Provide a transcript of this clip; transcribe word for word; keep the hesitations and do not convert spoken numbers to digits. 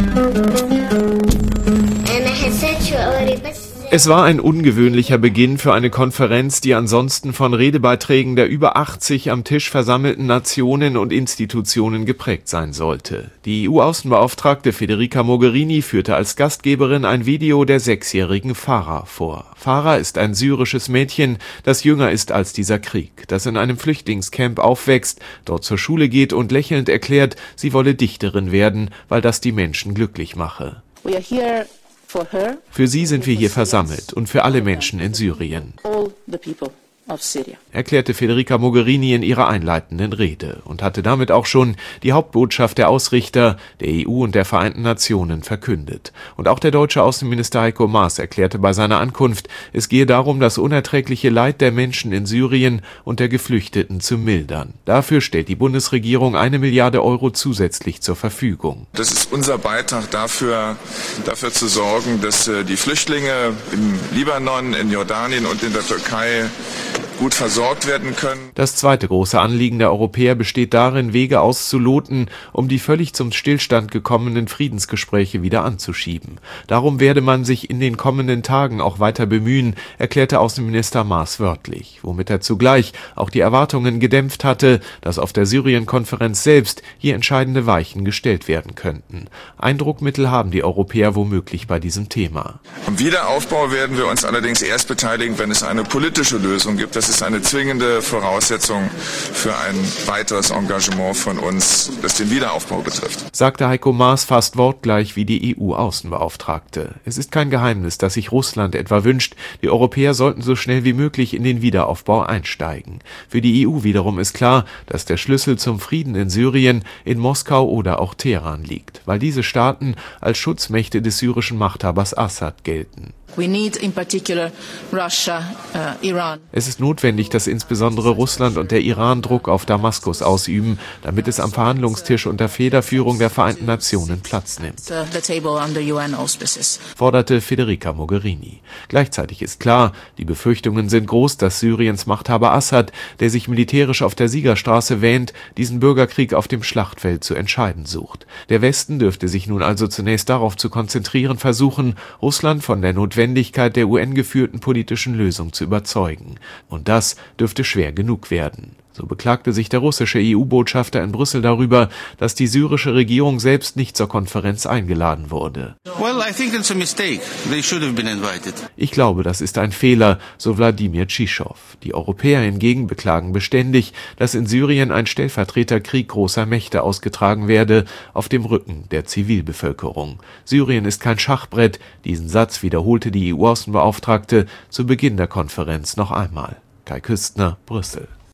Es war ein ungewöhnlicher Beginn für eine Konferenz, die ansonsten von Redebeiträgen der über achtzig am Tisch versammelten Nationen und Institutionen geprägt sein sollte. Die E U-Außenbeauftragte Federica Mogherini führte als Gastgeberin ein Video der sechsjährigen Farah vor. Farah ist ein syrisches Mädchen, das jünger ist als dieser Krieg, das in einem Flüchtlingscamp aufwächst, dort zur Schule geht und lächelnd erklärt, sie wolle Dichterin werden, weil das die Menschen glücklich mache. We are here. Für sie sind wir hier versammelt und für alle Menschen in Syrien, erklärte Federica Mogherini in ihrer einleitenden Rede und hatte damit auch schon die Hauptbotschaft der Ausrichter der E U und der Vereinten Nationen verkündet. Und auch der deutsche Außenminister Heiko Maas erklärte bei seiner Ankunft, es gehe darum, das unerträgliche Leid der Menschen in Syrien und der Geflüchteten zu mildern. Dafür stellt die Bundesregierung eine Milliarde Euro zusätzlich zur Verfügung. Das ist unser Beitrag dafür, dafür zu sorgen, dass die Flüchtlinge im Libanon, in Jordanien und in der Türkei gut versorgt werden können. Das zweite große Anliegen der Europäer besteht darin, Wege auszuloten, um die völlig zum Stillstand gekommenen Friedensgespräche wieder anzuschieben. Darum werde man sich in den kommenden Tagen auch weiter bemühen, erklärte Außenminister Maas wörtlich, womit er zugleich auch die Erwartungen gedämpft hatte, dass auf der Syrien-Konferenz selbst hier entscheidende Weichen gestellt werden könnten. Ein Druckmittel haben die Europäer womöglich bei diesem Thema. Am Wiederaufbau werden wir uns allerdings erst beteiligen, wenn es eine politische Lösung gibt. Das ist eine zwingende Voraussetzung für ein weiteres Engagement von uns, das den Wiederaufbau betrifft, sagte Heiko Maas fast wortgleich wie die E U-Außenbeauftragte. Es ist kein Geheimnis, dass sich Russland etwa wünscht, die Europäer sollten so schnell wie möglich in den Wiederaufbau einsteigen. Für die E U wiederum ist klar, dass der Schlüssel zum Frieden in Syrien in Moskau oder auch Teheran liegt, weil diese Staaten als Schutzmächte des syrischen Machthabers Assad gelten. We need in particular Russia, uh, Iran. Es ist notwendig, dass insbesondere Russland und der Iran Druck auf Damaskus ausüben, damit es am Verhandlungstisch unter Federführung der Vereinten Nationen Platz nimmt, The table under U N auspices. forderte Federica Mogherini. Gleichzeitig ist klar, die Befürchtungen sind groß, dass Syriens Machthaber Assad, der sich militärisch auf der Siegerstraße wähnt, diesen Bürgerkrieg auf dem Schlachtfeld zu entscheiden sucht. Der Westen dürfte sich nun also zunächst darauf zu konzentrieren versuchen, Russland von der Notwendigkeit der U N-geführten politischen Lösung zu überzeugen. Und das dürfte schwer genug werden. So beklagte sich der russische E U-Botschafter in Brüssel darüber, dass die syrische Regierung selbst nicht zur Konferenz eingeladen wurde. Well, I think it's a mistake. They should have been invited. Ich glaube, das ist ein Fehler, so Wladimir Tschischow. Die Europäer hingegen beklagen beständig, dass in Syrien ein Stellvertreterkrieg großer Mächte ausgetragen werde, auf dem Rücken der Zivilbevölkerung. Syrien ist kein Schachbrett. Diesen Satz wiederholte die E U-Außenbeauftragte zu Beginn der Konferenz noch einmal. Kai Küstner, Brüssel.